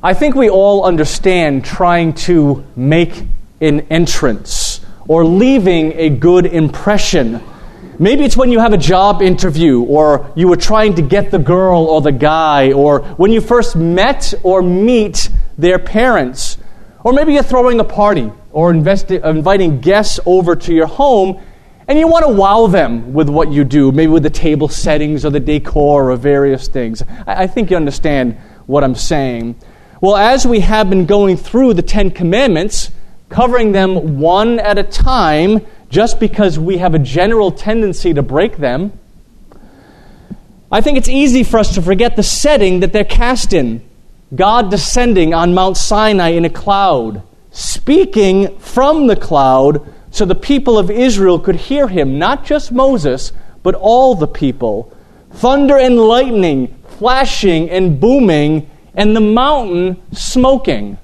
I think we all understand trying to make an entrance or leaving a good impression. Maybe it's when you have a job interview, or you were trying to get the girl or the guy, or when you first met or meet their parents. Or maybe you're throwing a party or inviting guests over to your home, and you want to wow them with what you do, maybe with the table settings or the decor or various things. I think you understand what I'm saying. Well, as we have been going through the Ten Commandments, covering them one at a time, just because we have a general tendency to break them, I think it's easy for us to forget the setting that they're cast in. God descending on Mount Sinai in a cloud, speaking from the cloud so the people of Israel could hear him, not just Moses, but all the people. Thunder and lightning, flashing and booming, and the mountain smoking.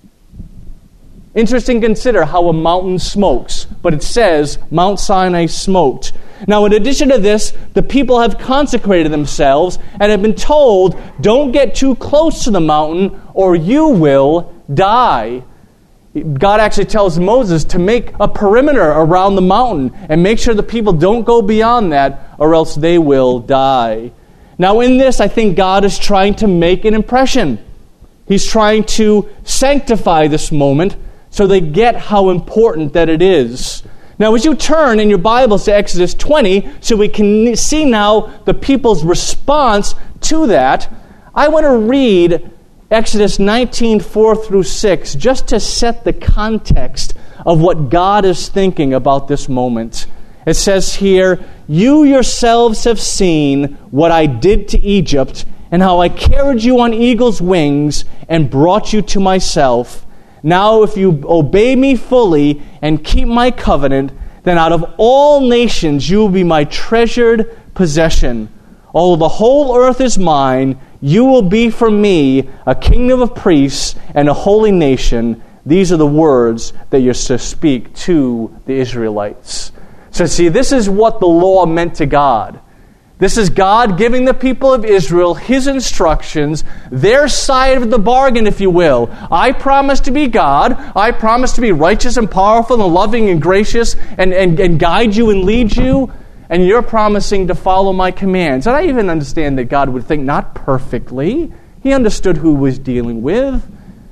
Interesting to consider how a mountain smokes, but it says Mount Sinai smoked. Now, in addition to this, the people have consecrated themselves and have been told, don't get too close to the mountain or you will die. God actually tells Moses to make a perimeter around the mountain and make sure the people don't go beyond that or else they will die. Now, in this, I think God is trying to make an impression. He's trying to sanctify this moment so they get how important that it is. Now, as you turn in your Bibles to Exodus 20, so we can see now the people's response to that, I want to read Exodus 19, 4 through 6, just to set the context of what God is thinking about this moment. It says here, "You yourselves have seen what I did to Egypt, and how I carried you on eagle's wings and brought you to myself. Now if you obey me fully and keep my covenant, then out of all nations you will be my treasured possession. Although the whole earth is mine, you will be for me a kingdom of priests and a holy nation." These are the words that you're to speak to the Israelites. So see, this is what the law meant to God. This is God giving the people of Israel His instructions, their side of the bargain, if you will. I promise to be God. I promise to be righteous and powerful and loving and gracious and guide you and lead you. And you're promising to follow my commands. And I even understand that God would think not perfectly. He understood who He was dealing with.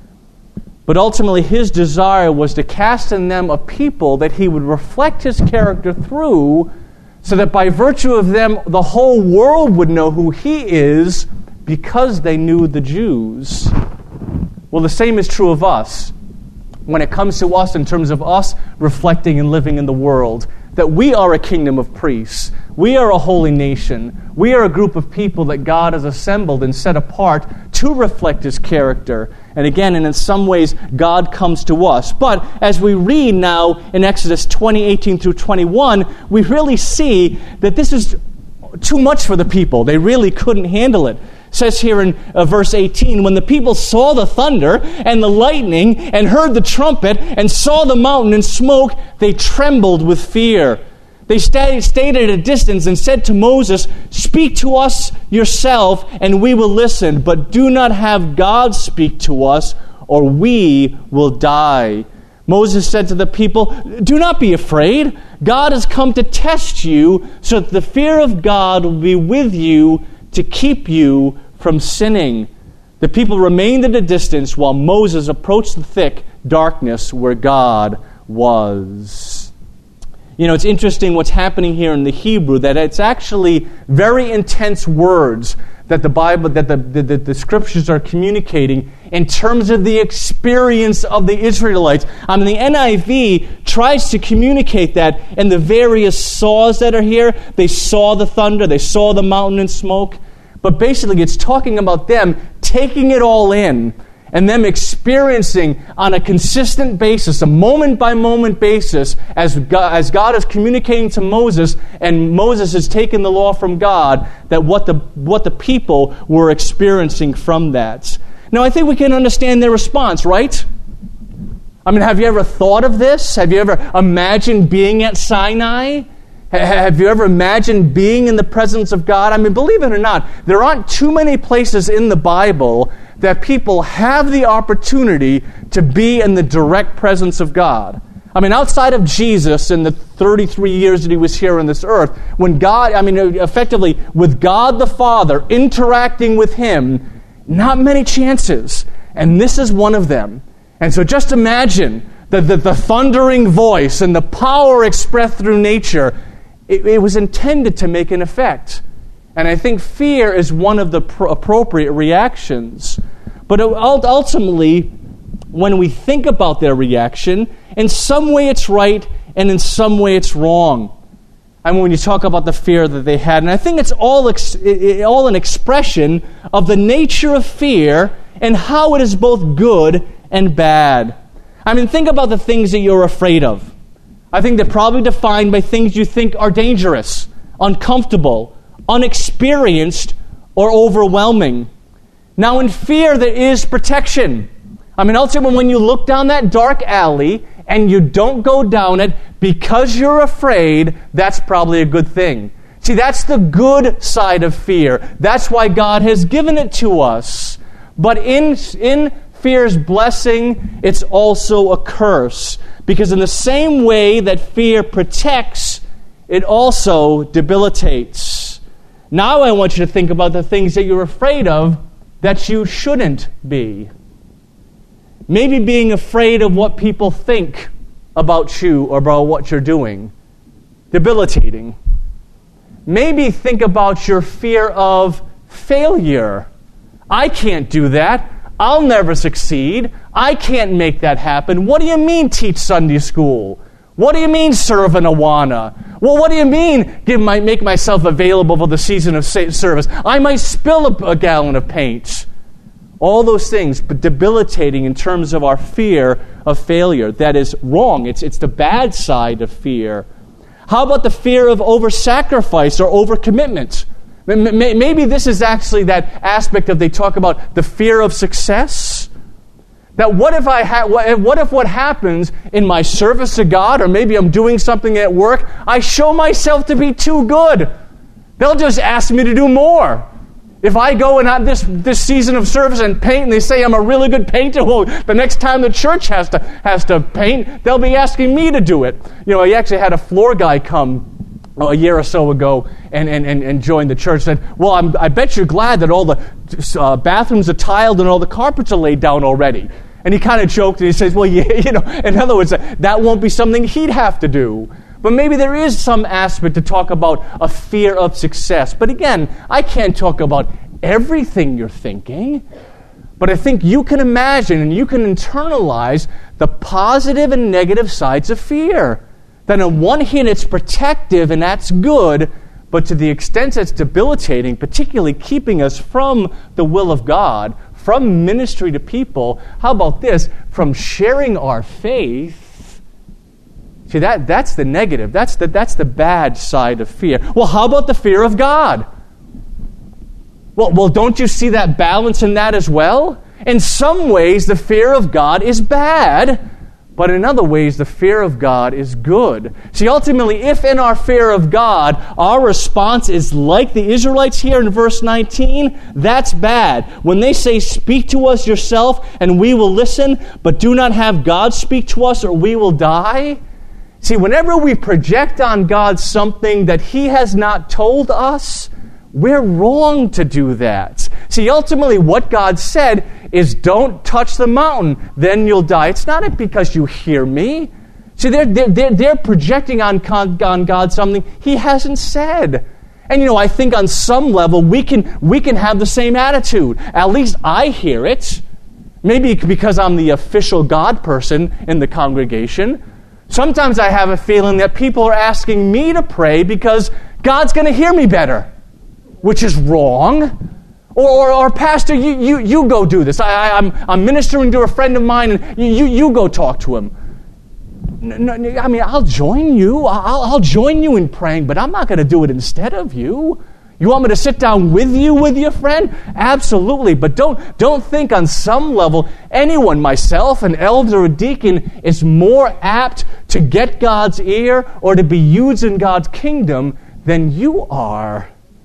But ultimately, His desire was to cast in them a people that He would reflect His character through, so that by virtue of them, the whole world would know who He is because they knew the Jews. Well, the same is true of us when it comes to us in terms of us reflecting and living in the world, that we are a kingdom of priests. We are a holy nation. We are a group of people that God has assembled and set apart to reflect His character. And again, and in some ways, God comes to us. But as we read now in Exodus 20, 18 through 21, we really see that this is too much for the people. They really couldn't handle it. It says here in verse 18, "When the people saw the thunder and the lightning and heard the trumpet and saw the mountain in smoke, they trembled with fear. They stayed at a distance and said to Moses, 'Speak to us yourself, and we will listen, but do not have God speak to us, or we will die.' Moses said to the people, 'Do not be afraid. God has come to test you, so that the fear of God will be with you to keep you from sinning.' The people remained at a distance while Moses approached the thick darkness where God was." You know, it's interesting what's happening here in the Hebrew, that it's actually very intense words that the Bible, that the Scriptures are communicating in terms of the experience of the Israelites. I mean, the NIV tries to communicate that in the various saws that are here. They saw the thunder, they saw the mountain in smoke. But basically, it's talking about them taking it all in and them experiencing on a consistent basis, a moment-by-moment basis, as God is communicating to Moses, and Moses has taken the law from God, that what the people were experiencing from that. Now, I think we can understand their response, right? I mean, have you ever thought of this? Have you ever imagined being at Sinai? Have you ever imagined being in the presence of God? I mean, believe it or not, there aren't too many places in the Bible that people have the opportunity to be in the direct presence of God. I mean, outside of Jesus in the 33 years that he was here on this earth, when God, effectively with God the Father interacting with him, not many chances. And this is one of them. And so just imagine the thundering voice and the power expressed through nature, it was intended to make an effect. And I think fear is one of the appropriate reactions. But ultimately, when we think about their reaction, in some way it's right and in some way it's wrong. I mean, when you talk about the fear that they had, and I think it's all an expression of the nature of fear and how it is both good and bad. I mean, think about the things that you're afraid of. I think they're probably defined by things you think are dangerous, uncomfortable, unexperienced, or overwhelming. Now, in fear, there is protection. I mean, ultimately, when you look down that dark alley and you don't go down it because you're afraid, that's probably a good thing. See, that's the good side of fear. That's why God has given it to us. But in fear's blessing, it's also a curse. Because in the same way that fear protects, it also debilitates. Now I want you to think about the things that you're afraid of that you shouldn't be. Maybe being afraid of what people think about you or about what you're doing. Debilitating. Maybe think about your fear of failure. I can't do that. I'll never succeed. I can't make that happen. What do you mean teach Sunday school? What do you mean serve in Awana? Well, what do you mean make myself available for the season of service? I might spill a gallon of paint. All those things, but debilitating in terms of our fear of failure. That is wrong. It's the bad side of fear. How about the fear of over-sacrifice or over-commitment? Maybe this is actually that aspect of they talk about the fear of success. That what if what happens in my service to God, or maybe I'm doing something at work, I show myself to be too good. They'll just ask me to do more. If I go and this season of service and paint, and they say I'm a really good painter, well, the next time the church has to paint, they'll be asking me to do it. I actually had a floor guy come a year or so ago and joined the church. Said, well, I bet you're glad that all the bathrooms are tiled and all the carpets are laid down already. And he kind of joked and he says, well, yeah, in other words, that won't be something he'd have to do. But maybe there is some aspect to talk about a fear of success. But again, I can't talk about everything you're thinking. But I think you can imagine and you can internalize the positive and negative sides of fear. That on one hand, it's protective and that's good, but to the extent it's debilitating, particularly keeping us from the will of God, from ministry to people, how about this? From sharing our faith. See, that's the negative. That's the bad side of fear. Well, how about the fear of God? Well, don't you see that balance in that as well? In some ways, the fear of God is bad, but in other ways, the fear of God is good. See, ultimately, if in our fear of God, our response is like the Israelites here in verse 19, that's bad. When they say, speak to us yourself and we will listen, but do not have God speak to us or we will die. See, whenever we project on God something that He has not told us, we're wrong to do that. See, ultimately what God said is don't touch the mountain, then you'll die. It's not because you hear me. See, they're projecting on God something He hasn't said. And I think on some level we can have the same attitude. At least I hear it. Maybe because I'm the official God person in the congregation. Sometimes I have a feeling that people are asking me to pray because God's going to hear me better, which is wrong. Or Pastor, you go do this. I'm ministering to a friend of mine, and you go talk to him. No, I mean, I'll join you. I'll join you in praying, but I'm not going to do it instead of you. You want me to sit down with you with your friend? Absolutely, but don't think on some level anyone, myself, an elder, or a deacon, is more apt to get God's ear or to be used in God's kingdom than you are.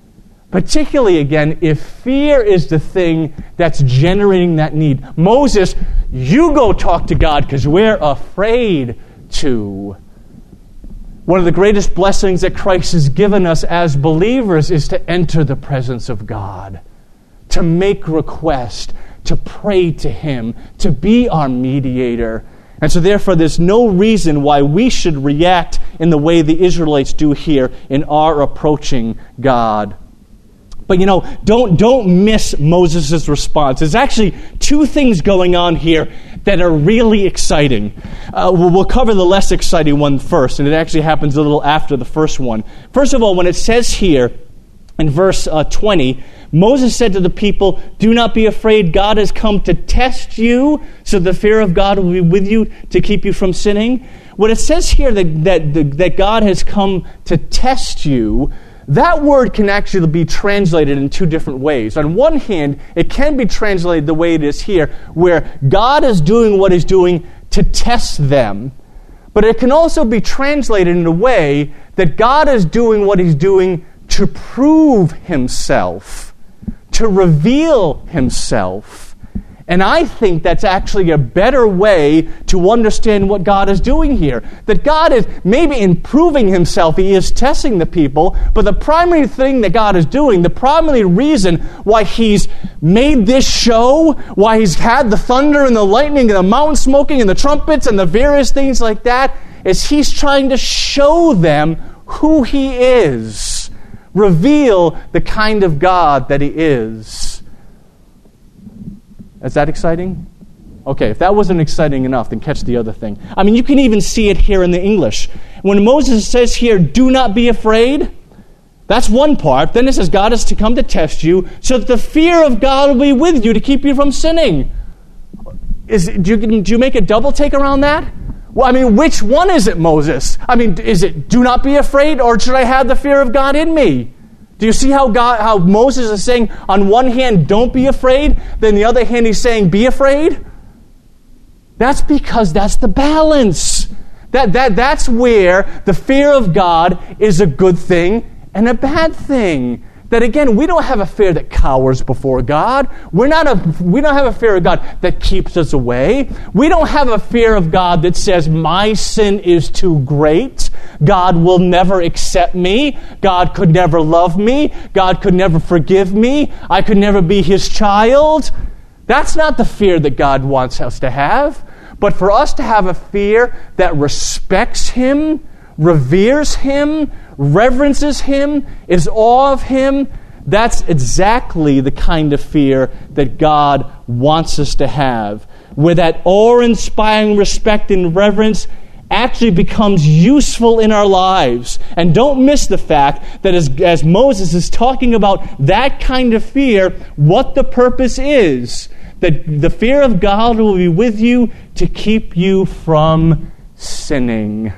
Particularly, again, if fear is the thing that's generating that need. Moses, you go talk to God because we're afraid to. One of the greatest blessings that Christ has given us as believers is to enter the presence of God, to make request, to pray to Him, to be our mediator. And so therefore there's no reason why we should react in the way the Israelites do here in our approaching God. But don't miss Moses' response. There's actually two things going on here that are really exciting. We'll cover the less exciting one first, and it actually happens a little after the first one. First of all, when it says here in verse 20, Moses said to the people, "Do not be afraid. God has come to test you, so the fear of God will be with you to keep you from sinning." When it says here that God has come to test you, that word can actually be translated in two different ways. On one hand, it can be translated the way it is here, where God is doing what He's doing to test them. But it can also be translated in a way that God is doing what He's doing to prove Himself, to reveal Himself. And I think that's actually a better way to understand what God is doing here. That God is maybe improving Himself, He is testing the people, but the primary thing that God is doing, the primary reason why He's made this show, why He's had the thunder and the lightning and the mountain smoking and the trumpets and the various things like that, is He's trying to show them who He is. Reveal the kind of God that He is. Is that exciting? Okay, if that wasn't exciting enough, then catch the other thing. I mean, you can even see it here in the English. When Moses says here, "Do not be afraid," that's one part. Then it says, God is to come to test you, so that the fear of God will be with you to keep you from sinning. Do you make a double take around that? Well, I mean, which one is it, Moses? I mean, is it "do not be afraid," or should I have the fear of God in me? Do you see how Moses is saying, on one hand, don't be afraid, then the other hand, he's saying, be afraid? That's because that's the balance. That's where the fear of God is a good thing and a bad thing. That again, we don't have a fear that cowers before God. We don't have a fear of God that keeps us away. We don't have a fear of God that says, my sin is too great. God will never accept me. God could never love me. God could never forgive me. I could never be His child. That's not the fear that God wants us to have. But for us to have a fear that respects Him, reveres Him, reverences Him, is awe of Him, that's exactly the kind of fear that God wants us to have. Where that awe-inspiring respect and reverence actually becomes useful in our lives. And don't miss the fact that as Moses is talking about that kind of fear, what the purpose is. That the fear of God will be with you to keep you from sinning.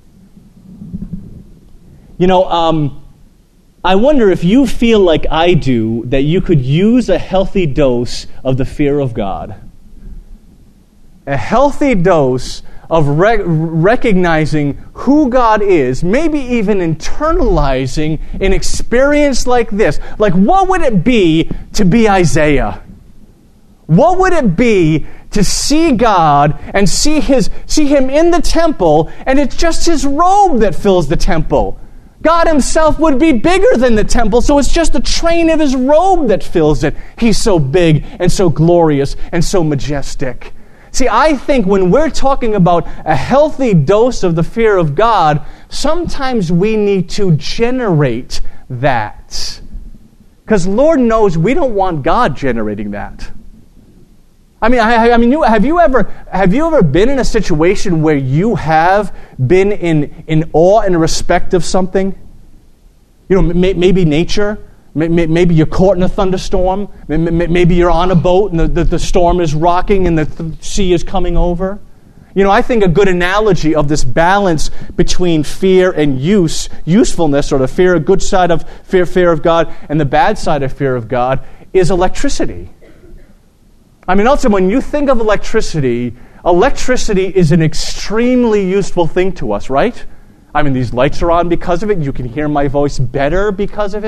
I wonder if you feel like I do, that you could use a healthy dose of the fear of God. A healthy dose of recognizing who God is, maybe even internalizing an experience like this. Like, what would it be to be Isaiah? What would it be to see God and see Him in the temple, and it's just His robe that fills the temple? God Himself would be bigger than the temple, so it's just the train of His robe that fills it. He's so big and so glorious and so majestic. See, I think when we're talking about a healthy dose of the fear of God, sometimes we need to generate that. Because Lord knows we don't want God generating that. I mean, have you ever been in a situation where you have been in awe and respect of something? Maybe nature. Maybe you're caught in a thunderstorm. Maybe you're on a boat and the storm is rocking and the sea is coming over. I think a good analogy of this balance between fear and usefulness, or the good side of fear of God, and the bad side of fear of God, is electricity. Also, when you think of electricity is an extremely useful thing to us, right? These lights are on because of it. You can hear my voice better because of it.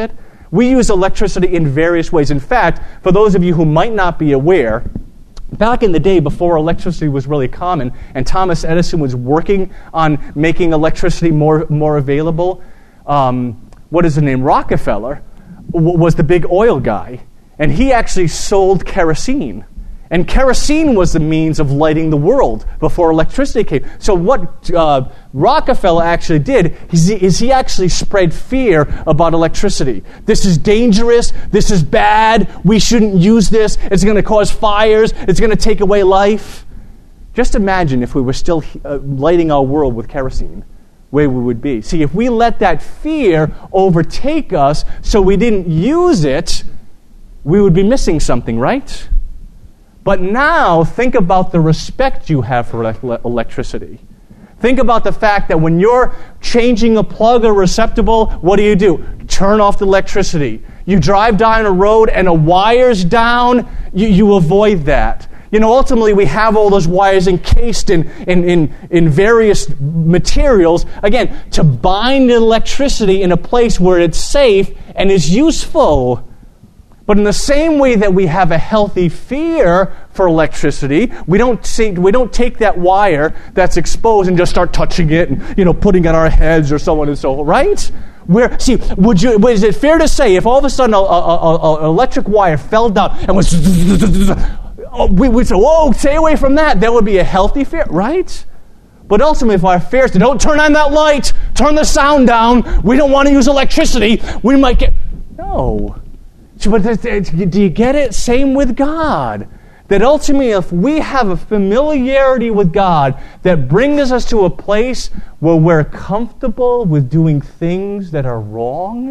We use electricity in various ways. In fact, for those of you who might not be aware, back in the day before electricity was really common and Thomas Edison was working on making electricity more available, what is his name? Rockefeller was the big oil guy. And he actually sold kerosene. And kerosene was the means of lighting the world before electricity came. So what Rockefeller actually did is he actually spread fear about electricity. This is dangerous. This is bad. We shouldn't use this. It's going to cause fires. It's going to take away life. Just imagine if we were still lighting our world with kerosene, where we would be. See, if we let that fear overtake us so we didn't use it, we would be missing something, right? But now, think about the respect you have for electricity. Think about the fact that when you're changing a plug or receptacle, what do? Turn off the electricity. You drive down a road and a wire's down, you avoid that. Ultimately, we have all those wires encased in various materials, again, to bind electricity in a place where it's safe and is useful. But in the same way that we have a healthy fear for electricity, we don't take that wire that's exposed and just start touching it and putting it on our heads or so on and so on, right? Is it fair to say if all of a sudden an electric wire fell down and was, we'd say, whoa, stay away from that. That would be a healthy fear, right? But ultimately, if our fear is to don't turn on that light, turn the sound down, we don't want to use electricity, we might get, no. But do you get it? Same with God. That ultimately, if we have a familiarity with God that brings us to a place where we're comfortable with doing things that are wrong.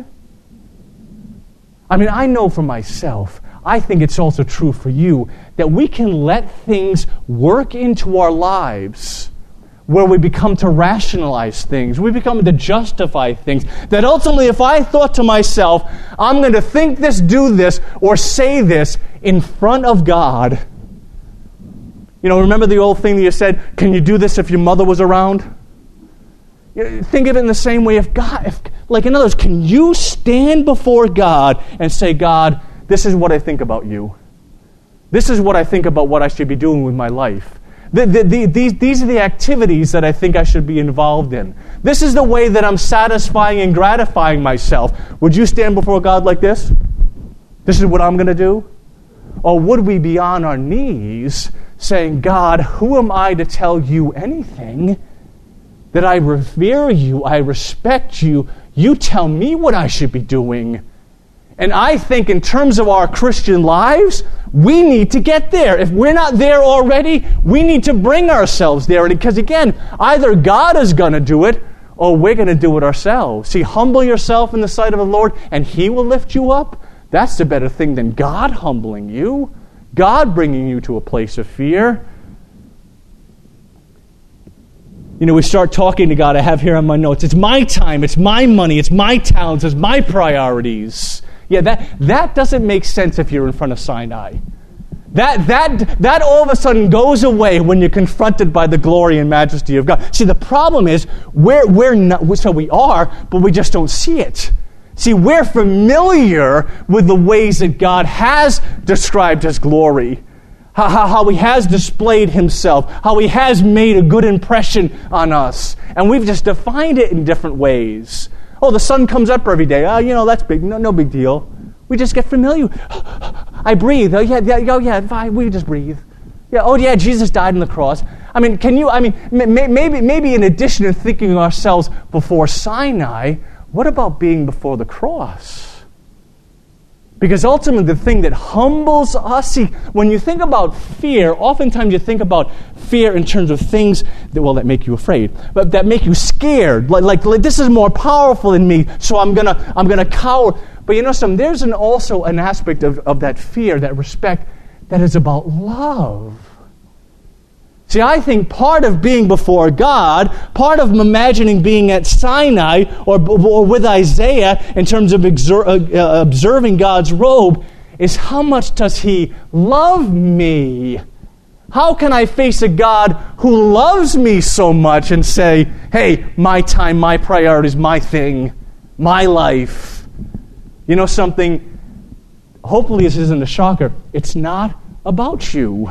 I know for myself, I think it's also true for you, that we can let things work into our lives where we become to rationalize things. We become to justify things. That ultimately, if I thought to myself, I'm going to think this, do this, or say this in front of God. Remember the old thing that you said, can you do this if your mother was around? Think of it in the same way. In other words, can you stand before God and say, God, this is what I think about you. This is what I think about what I should be doing with my life. These are the activities that I think I should be involved in. This is the way that I'm satisfying and gratifying myself. Would you stand before God like this? This is what I'm going to do? Or would we be on our knees saying, God, who am I to tell you anything? That I revere you, I respect you, you tell me what I should be doing. And I think in terms of our Christian lives, we need to get there. If we're not there already, we need to bring ourselves there. Because again, either God is going to do it, or we're going to do it ourselves. See, humble yourself in the sight of the Lord, and He will lift you up. That's the better thing than God humbling you, God bringing you to a place of fear. We start talking to God. I have here on my notes, it's my time, it's my money, it's my talents, it's my priorities. Yeah, that doesn't make sense if you're in front of Sinai. That all of a sudden goes away when you're confronted by the glory and majesty of God. See, the problem is we're not, so we are, but we just don't see it. See, we're familiar with the ways that God has described His glory, how He has displayed Himself, how He has made a good impression on us, and we've just defined it in different ways. Oh, the sun comes up every day. That's big. No big deal. We just get familiar. I breathe. Fine. We just breathe. Yeah. Oh, yeah. Jesus died on the cross. Maybe in addition to thinking of ourselves before Sinai, what about being before the cross? Because ultimately the thing that humbles us, see, when you think about fear, oftentimes you think about fear in terms of things that make you afraid, but that make you scared. Like this is more powerful than me, so I'm gonna cower. But there's also an aspect of that fear, that respect, that is about love. See, I think part of being before God, part of imagining being at Sinai or with Isaiah in terms of observing God's robe, is how much does He love me? How can I face a God who loves me so much and say, hey, my time, my priorities, my thing, my life? You know something? Hopefully this isn't a shocker. It's not about you.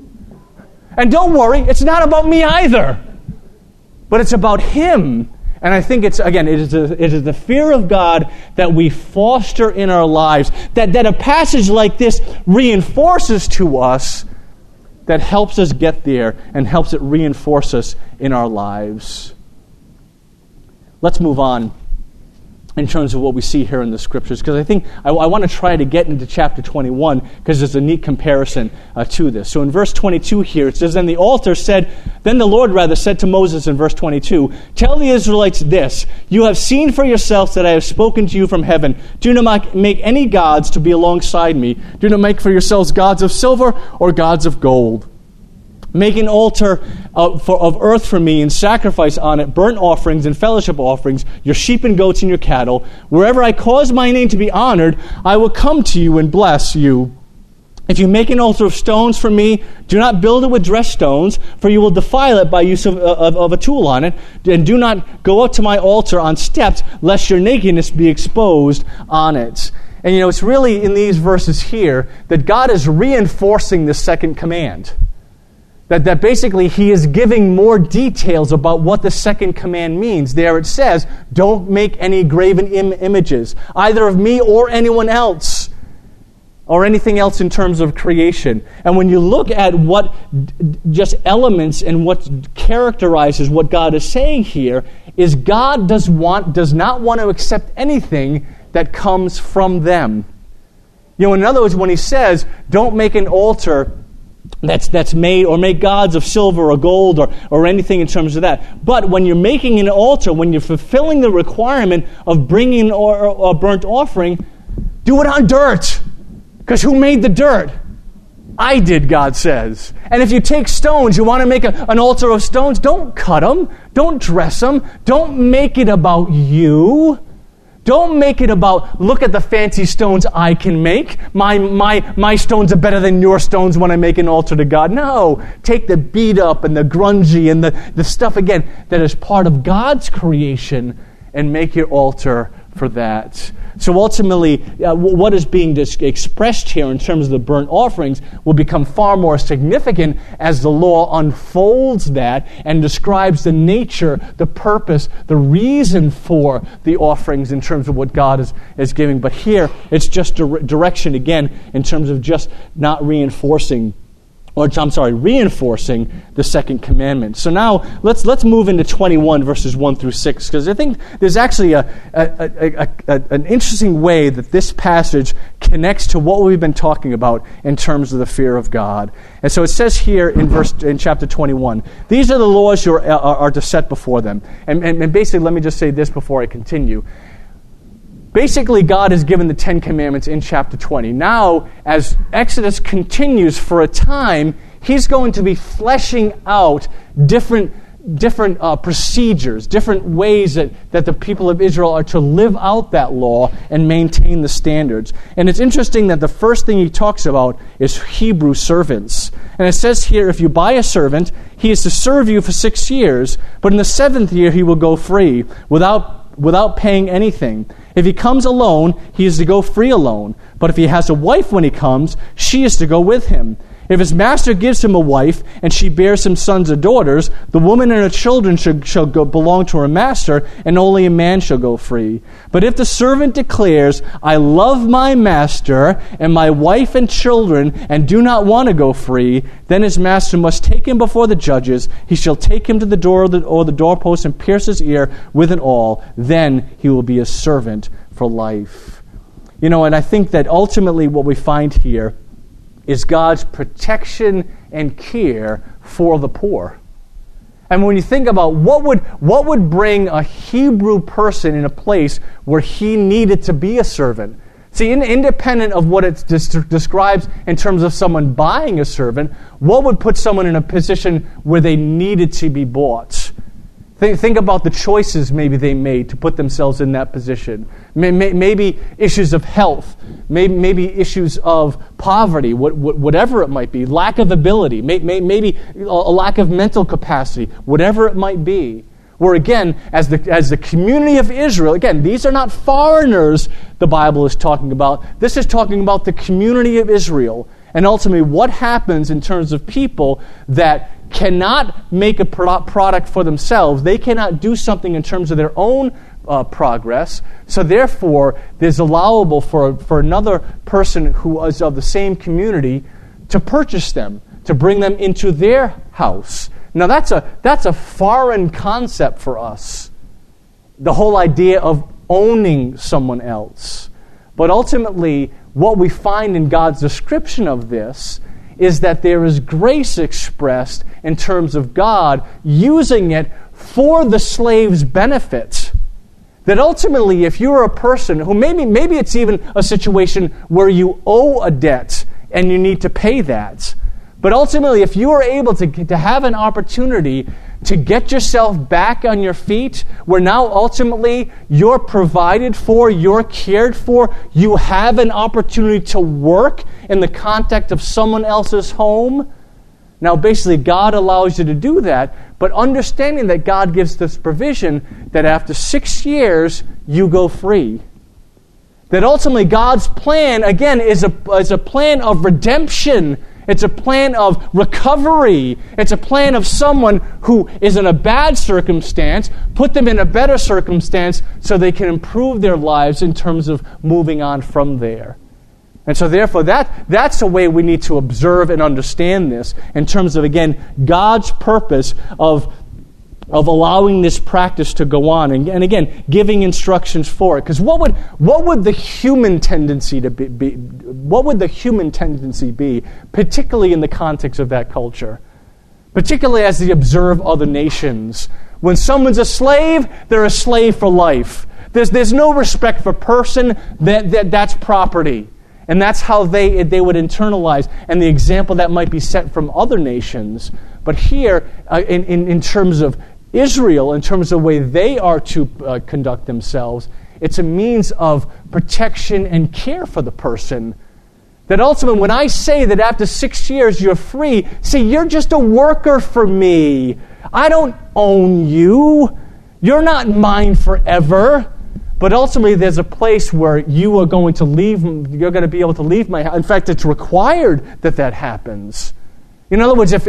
And don't worry, it's not about me either. But it's about Him. And I think it is the fear of God that we foster in our lives, that a passage like this reinforces to us, that helps us get there and helps it reinforce us in our lives. Let's move on in terms of what we see here in the Scriptures, because I think I want to try to get into chapter 21, because there's a neat comparison to this. So in verse 22 here, it says, Then the Lord said to Moses in verse 22, Tell the Israelites this, You have seen for yourselves that I have spoken to you from heaven. Do not make any gods to be alongside me. Do not make for yourselves gods of silver or gods of gold. Make an altar of earth for me and sacrifice on it burnt offerings and fellowship offerings, your sheep and goats and your cattle. Wherever I cause my name to be honored, I will come to you and bless you. If you make an altar of stones for me, do not build it with dressed stones, for you will defile it by use of a tool on it. And do not go up to my altar on steps, lest your nakedness be exposed on it. And it's really in these verses here that God is reinforcing the second command. That basically He is giving more details about what the second command means. There it says, don't make any graven images, either of me or anyone else, or anything else in terms of creation. And when you look at what just elements and what characterizes what God is saying here, is God does not want to accept anything that comes from them. In other words, when He says, don't make an altar that's made, or make gods of silver or gold or anything in terms of that. But when you're making an altar, when you're fulfilling the requirement of bringing a burnt offering, do it on dirt. Because who made the dirt? I did, God says. And if you take stones, you want to make an altar of stones, don't cut them. Don't dress them. Don't make it about you. Don't make it about, look at the fancy stones I can make. My stones are better than your stones when I make an altar to God. No. Take the beat up and the grungy and the stuff, again, that is part of God's creation, and make your altar for that. So ultimately, what is being expressed here in terms of the burnt offerings will become far more significant as the law unfolds that and describes the nature, the purpose, the reason for the offerings in terms of what God is giving. But here, it's just direction again in terms of just not reinforcing the second commandment. So now let's move into 21 verses 1 through 6, because I think there's actually an interesting way that this passage connects to what we've been talking about in terms of the fear of God. And so it says here in chapter 21, these are the laws you are to set before them. And basically, let me just say this before I continue. Basically, God has given the Ten Commandments in chapter 20. Now, as Exodus continues for a time, He's going to be fleshing out different procedures, different ways that the people of Israel are to live out that law and maintain the standards. And it's interesting that the first thing He talks about is Hebrew servants. And it says here, if you buy a servant, he is to serve you for 6 years, but in the 7th year he will go free without paying anything. If he comes alone, he is to go free alone. But if he has a wife when he comes, she is to go with him. If his master gives him a wife, and she bears him sons or daughters, the woman and her children shall belong to her master, and only a man shall go free. But if the servant declares, I love my master and my wife and children, and do not want to go free, then his master must take him before the judges. He shall take him to the door or the doorpost and pierce his ear with an awl. Then he will be a servant for life. And I think that ultimately what we find here is God's protection and care for the poor. And when you think about what would bring a Hebrew person in a place where he needed to be a servant. See, independent of what it describes in terms of someone buying a servant, what would put someone in a position where they needed to be bought? Think about the choices maybe they made to put themselves in that position. Maybe issues of health, maybe issues of poverty, whatever it might be, lack of ability, maybe a lack of mental capacity, whatever it might be. where again, as the community of Israel, again, these are not foreigners the Bible is talking about. This is talking about the community of Israel. And ultimately, what happens in terms of people that cannot make a product for themselves. They cannot do something in terms of their own progress. So therefore, there's allowable for another person who is of the same community to purchase them, to bring them into their house. Now that's a foreign concept for us, the whole idea of owning someone else. But ultimately, what we find in God's description of this is that there is grace expressed in terms of God using it for the slave's benefit. That ultimately, if you're a person who maybe it's even a situation where you owe a debt and you need to pay that. But ultimately, if you are able to have an opportunity to get yourself back on your feet, where now ultimately you're provided for, you're cared for, you have an opportunity to work in the context of someone else's home. Now basically God allows you to do that, but understanding that God gives this provision that after 6 years you go free. That ultimately God's plan, again, is a plan of redemption. It's a plan of recovery. It's a plan of someone who is in a bad circumstance, put them in a better circumstance so they can improve their lives in terms of moving on from there. And so therefore, that's the way we need to observe and understand this in terms of, again, God's purpose of allowing this practice to go on, and again, giving instructions for it. Because what would the human tendency to be? What would the human tendency be, particularly in the context of that culture? Particularly as they observe other nations. When someone's a slave, they're a slave for life. There's no respect for person. That's property. And that's how they would internalize. And the example that might be set from other nations. But here, in terms of Israel, in terms of the way they are to conduct themselves, it's a means of protection and care for the person. That ultimately, when I say that after 6 years you're free, see, you're just a worker for me. I don't own you. You're not mine forever. But ultimately, there's a place where you are going to leave. You're going to be able to leave my house. In fact, it's required that happens. In other words, if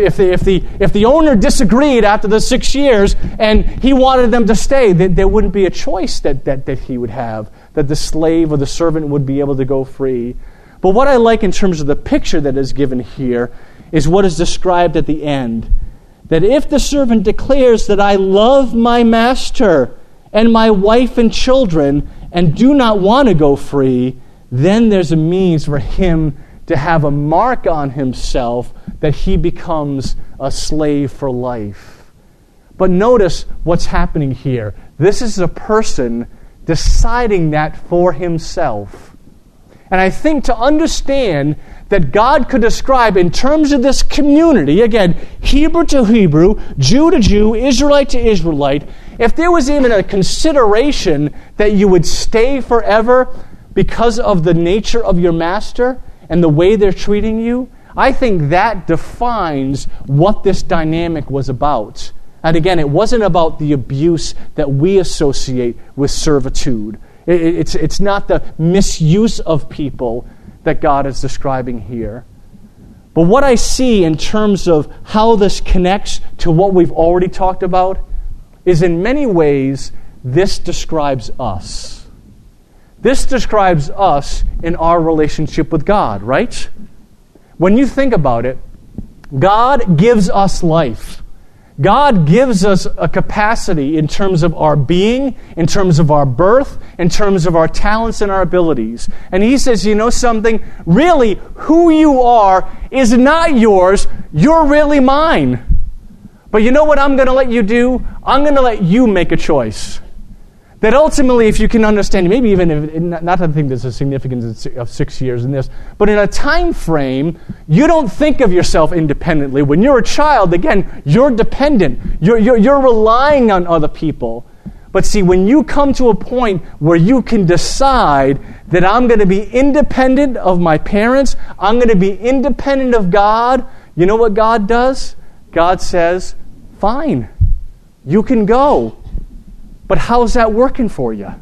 the owner disagreed after the 6 years and he wanted them to stay, there wouldn't be a choice that he would have, that the slave or the servant would be able to go free. But what I like in terms of the picture that is given here is what is described at the end. That if the servant declares that I love my master and my wife and children and do not want to go free, then there's a means for him to have a mark on himself that he becomes a slave for life. But notice what's happening here. This is a person deciding that for himself. And I think to understand that God could describe in terms of this community, again, Hebrew to Hebrew, Jew to Jew, Israelite to Israelite, if there was even a consideration that you would stay forever because of the nature of your master and the way they're treating you, I think that defines what this dynamic was about. And again, it wasn't about the abuse that we associate with servitude. It's not the misuse of people that God is describing here. But what I see in terms of how this connects to what we've already talked about is in many ways this describes us. This describes us in our relationship with God, right? When you think about it, God gives us life. God gives us a capacity in terms of our being, in terms of our birth, in terms of our talents and our abilities. And He says, you know something? Really, who you are is not yours. You're really mine. But you know what I'm going to let you do? I'm going to let you make a choice. That ultimately, if you can understand, maybe even if, not that I think there's a significance of 6 years in this, but in a time frame, you don't think of yourself independently. When you're a child, again, you're dependent. You're relying on other people. But see, when you come to a point where you can decide that I'm going to be independent of my parents, I'm going to be independent of God, you know what God does? God says, fine, you can go. But how's that working for you?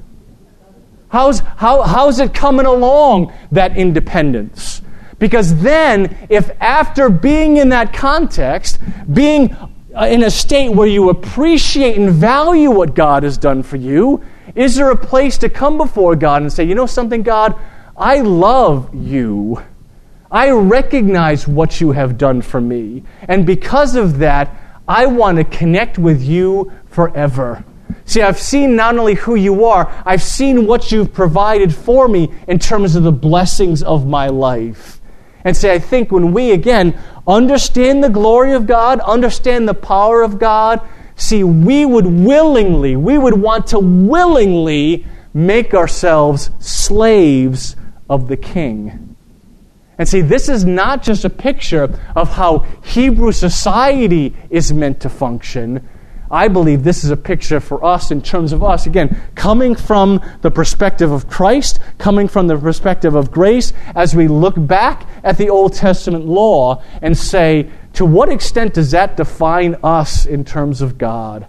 How's it coming along, that independence? Because then, if after being in that context, being in a state where you appreciate and value what God has done for you, is there a place to come before God and say, you know something, God, I love you. I recognize what you have done for me. And because of that, I want to connect with you forever. See, I've seen not only who you are, I've seen what you've provided for me in terms of the blessings of my life. And say, I think when we, again, understand the glory of God, understand the power of God, see, we would want to willingly make ourselves slaves of the King. And see, this is not just a picture of how Hebrew society is meant to function. I believe this is a picture for us in terms of us, again, coming from the perspective of Christ, coming from the perspective of grace, as we look back at the Old Testament law and say, to what extent does that define us in terms of God?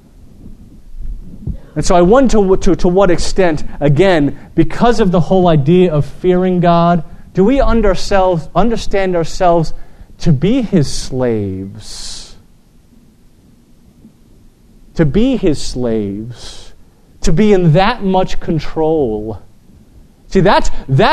And so I wonder to what extent, again, because of the whole idea of fearing God, do we understand ourselves to be His slaves? To be His slaves, to be in that much control. See, that's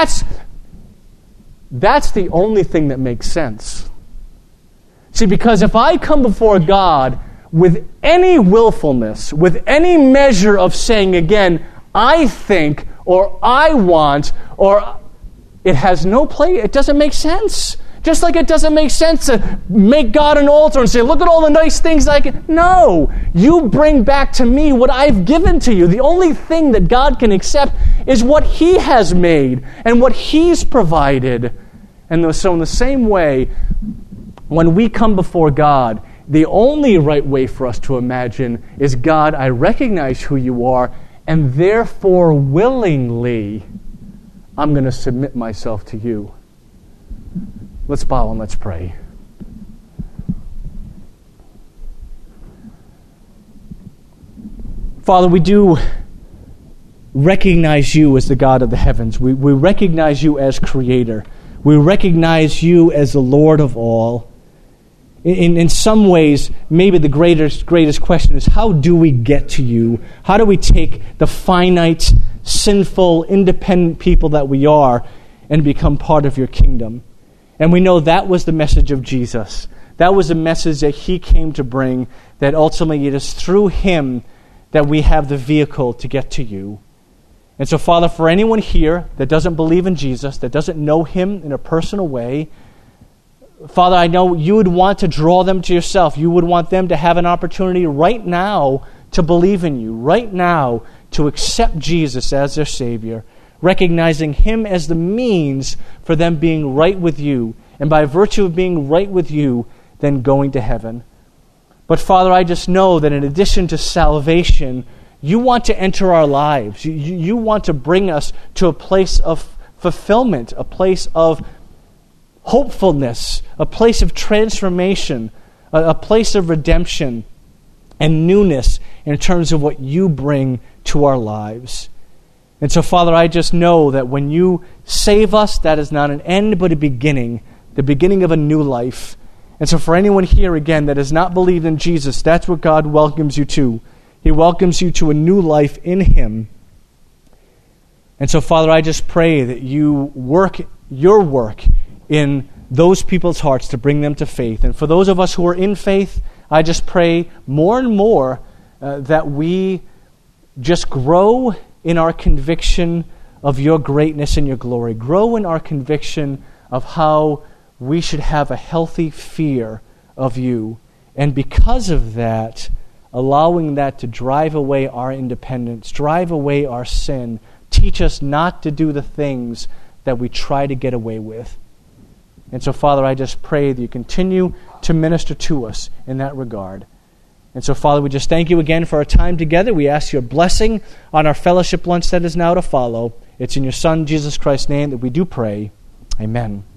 the only thing that makes sense. See, because if I come before God with any willfulness, with any measure of saying, again, I think, or I want, or it has no play, it doesn't make sense. Just like it doesn't make sense to make God an altar and say, look at all the nice things I can. No, you bring back to me what I've given to you. The only thing that God can accept is what He has made and what He's provided. And so in the same way, when we come before God, the only right way for us to imagine is, God, I recognize who you are, and therefore willingly I'm going to submit myself to you. Let's bow and let's pray. Father, we do recognize you as the God of the heavens. We recognize you as Creator. We recognize you as the Lord of all. In some ways, maybe the greatest question is, how do we get to you? How do we take the finite, sinful, independent people that we are and become part of your kingdom? And we know that was the message of Jesus. That was the message that He came to bring, that ultimately it is through Him that we have the vehicle to get to you. And so, Father, for anyone here that doesn't believe in Jesus, that doesn't know Him in a personal way, Father, I know you would want to draw them to yourself. You would want them to have an opportunity right now to believe in you, right now to accept Jesus as their Savior, recognizing Him as the means for them being right with you, and by virtue of being right with you, then going to heaven. But Father, I just know that in addition to salvation, you want to enter our lives. You want to bring us to a place of fulfillment, a place of hopefulness, a place of transformation, a place of redemption and newness in terms of what you bring to our lives. And so, Father, I just know that when you save us, that is not an end but a beginning, the beginning of a new life. And so for anyone here, again, that has not believed in Jesus, that's what God welcomes you to. He welcomes you to a new life in Him. And so, Father, I just pray that you work your work in those people's hearts to bring them to faith. And for those of us who are in faith, I just pray more and more that we just grow in our conviction of your greatness and your glory. Grow in our conviction of how we should have a healthy fear of you. And because of that, allowing that to drive away our independence, drive away our sin, teach us not to do the things that we try to get away with. And so, Father, I just pray that you continue to minister to us in that regard. And so, Father, we just thank you again for our time together. We ask your blessing on our fellowship lunch that is now to follow. It's in your Son, Jesus Christ's name, that we do pray. Amen.